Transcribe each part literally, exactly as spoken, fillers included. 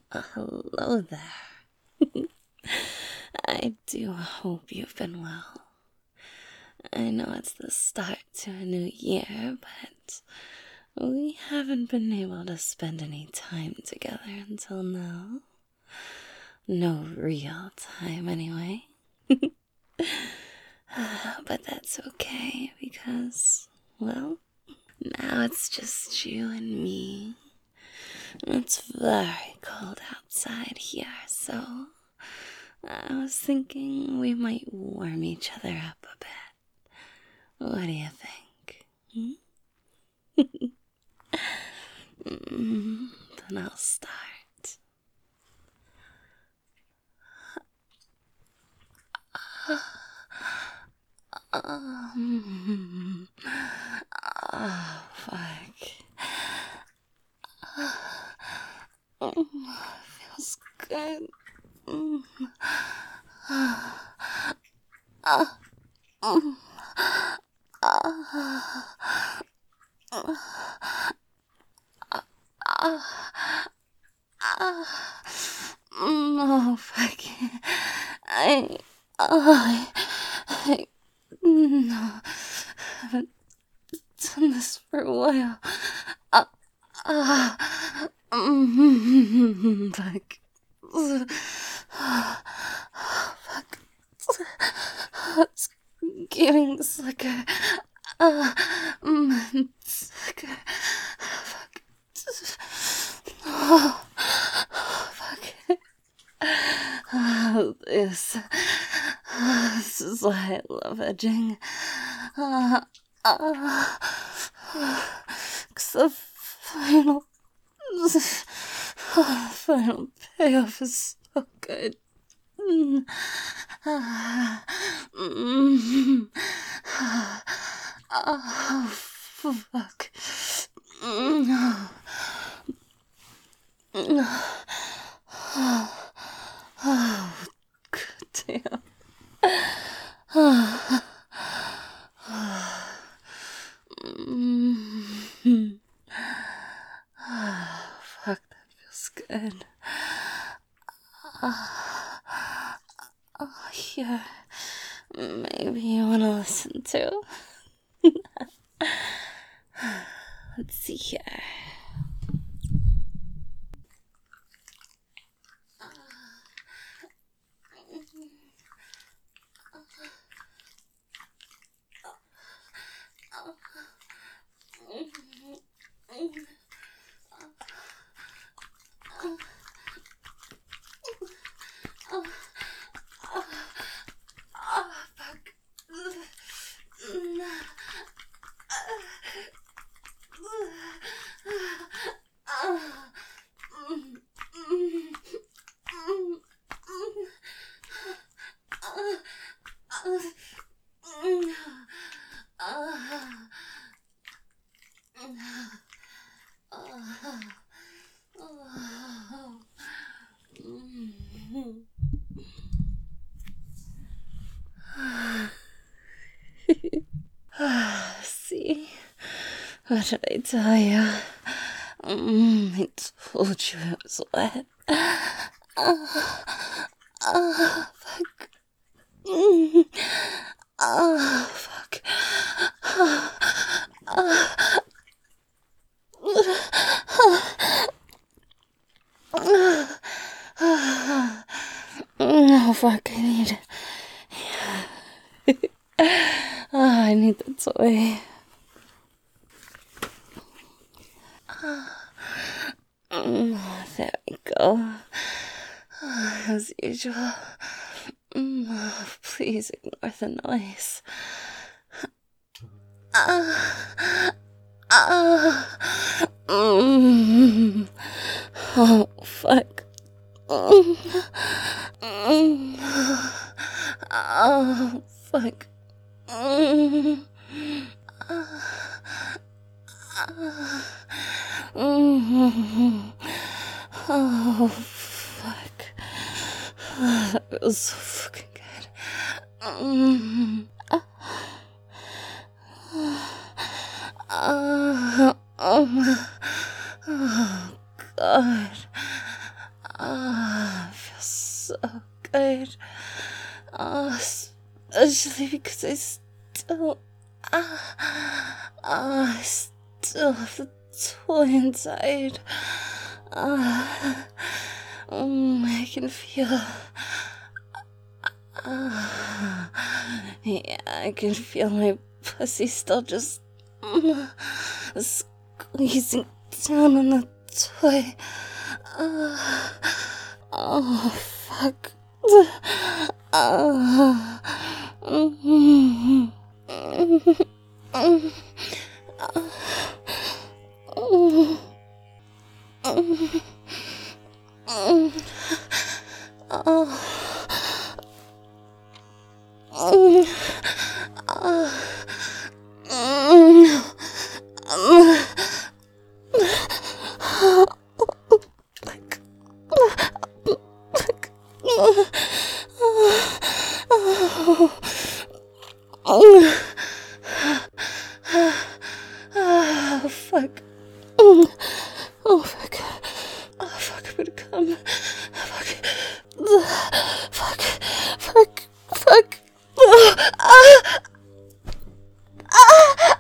Uh, hello there. I do hope you've been well. I know it's the start to a new year, but we haven't been able to spend any time together until now. No real time, anyway. But that's okay, because, well, now it's just you and me. It's very cold outside here, so I was thinking we might warm each other up a bit. What do you think? Hmm? Mm, then I'll start. Um, oh, fuck. Oh, feels good. Mm. Ah, mm. Ah, ah, ah. Mm, oh, fuck. I, I, I, no, haven't done this for a while. Ah, ah, mm, fuck. Fuck. It's getting slicker. Uh, mm, slicker. Fuck. Oh, fuck. Oh, this. Oh, this is why I love edging. Uh, uh, Cause the final. The final payoff is so good. Mm. Ah, mm. Oh, fuck. Mm. Oh, good damn. Mm. Fuck, that feels good. Oh, yeah. Maybe you want to listen too? Let's see here. See? What did I tell you? Mm, I told you it was wet. Oh, oh, fuck. Mm. Oh, fuck. Oh, oh. Oh, fuck, I need... Oh, I need the toy. Oh, there we go. Oh, as usual. Oh, please ignore the noise. Ah, ah, mm. Oh, fuck. Mm. Mm. Oh, fuck. Mm. Ah, ah. Mm. Oh, fuck. Oh, that feels so fucking good. Mm. Ah. Oh, oh, oh, God. Ah, it feels so good. Ah, especially because I still, ah, ah, I still have the toy inside. Ah, um, I can feel. Ah, yeah, I can feel my pussy still just mm, squeezing down on the toy. Uh, oh, fuck. Uh, mm, mm, mm, mm, mm, mm, oh, mm, uh, mm, mm, oh, oh, fuck. Oh, fuck. Oh, fuck, I'm gonna come. Fuck. Fuck. Fuck. Fuck. Ah. Ah.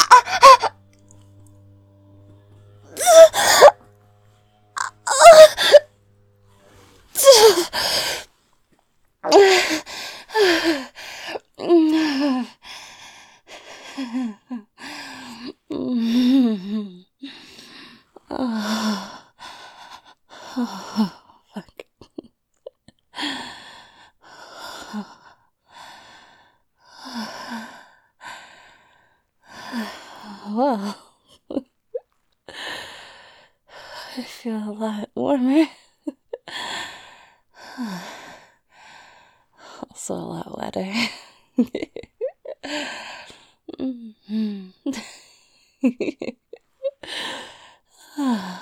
Oh, fuck. Well, I feel a lot warmer. Also a lot wetter. Mm-hmm.